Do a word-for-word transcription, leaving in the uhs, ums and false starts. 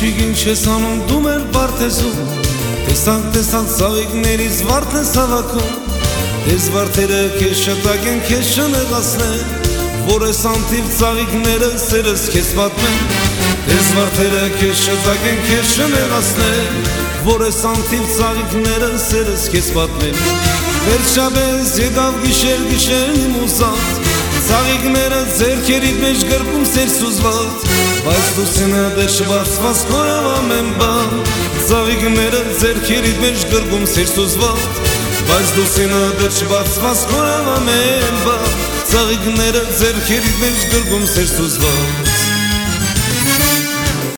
Աղջիկ ինչ ես անում դու մեր բարդեզում Տեսանք տեսանք ծաղիկներից վարդ ես հավաքում Ես վարդերը քեզ շտակ են քեզ չնեղացնեն Որ ես անթիվ ծաղիկները սերս քեզ պատմեն Ես վարդերը քեզ շտակ են քեզ չնեղացնեն Որ ես անթիվ ծաղիկները սերս քեզ պատմեն Վերջապես եկավ գիշեր գիշերն իմ ուզած Ծաղիկները ձերքերիդ մեջ գրկում սեր սուզված Բայց դու սենա դեր շվացված կորավամ եմ բան Ծաղիկները ձերքերիդ մեջ գրկում սեր սուզված Բայց դու սենա դեր շվացված կորավամ եմ բան Ծաղիկները ձերքերիդ մեջ գրկում սեր սուզված